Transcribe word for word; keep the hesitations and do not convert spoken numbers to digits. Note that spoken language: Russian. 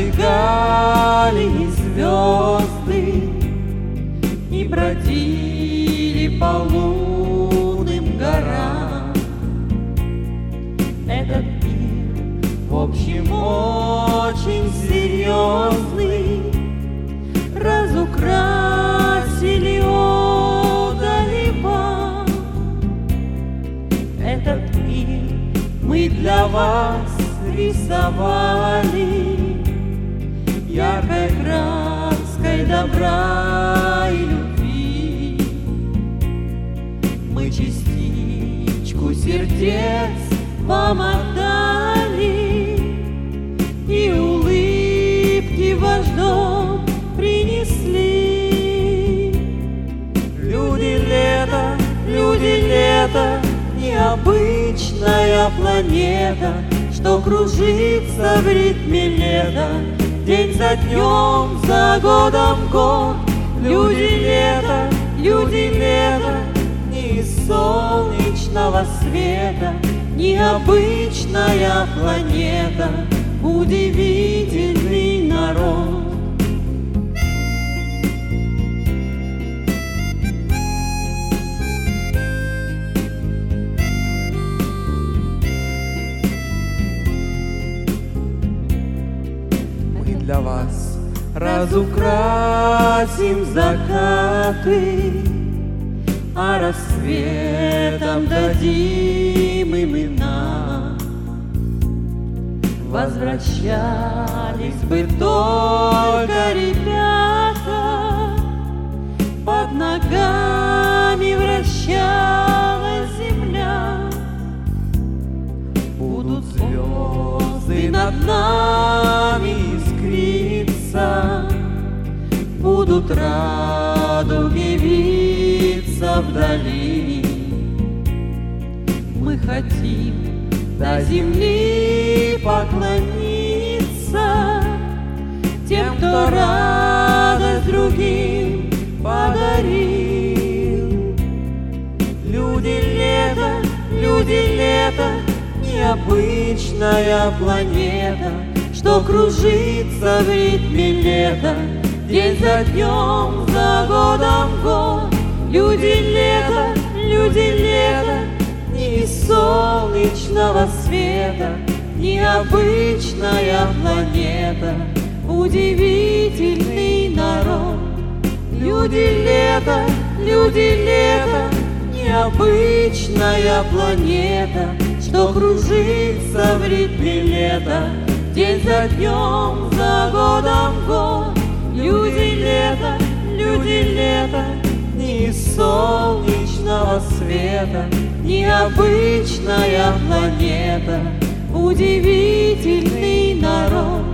зажигали звезды и бродили по лунным горам. Этот мир, в общем, очень серьезный, разукрасили отдали вам. Этот мир мы для вас рисовали яркой краской добра и любви. Мы частичку сердец вам отдали и улыбки в ваш дом принесли. Люди лета, люди лета, необычная планета, что кружится в ритме лета, день за днем, за годом год. Люди лета, люди лета, не из солнечного света, необычная планета, удивительный народ. Для вас разукрасим закаты, а рассветом дадим имена. Возвращались бы только ребята, под ногами вращалась земля. Будут звезды над нами искриться, будут радуги виться вдали. Мы хотим до земли поклониться тем, кто радость другим подарил. Люди лета, люди лета, необычная планета, что кружится в ритме лета, день за днем, за годом год. Люди лета, люди лета, не из солнечного света, необычная планета, удивительный народ. Люди лета, люди лета, необычная планета, что кружится в ритме лета, день за днем, за годом год. Люди лета, люди лета, не из солнечного света, необычная планета, удивительный народ.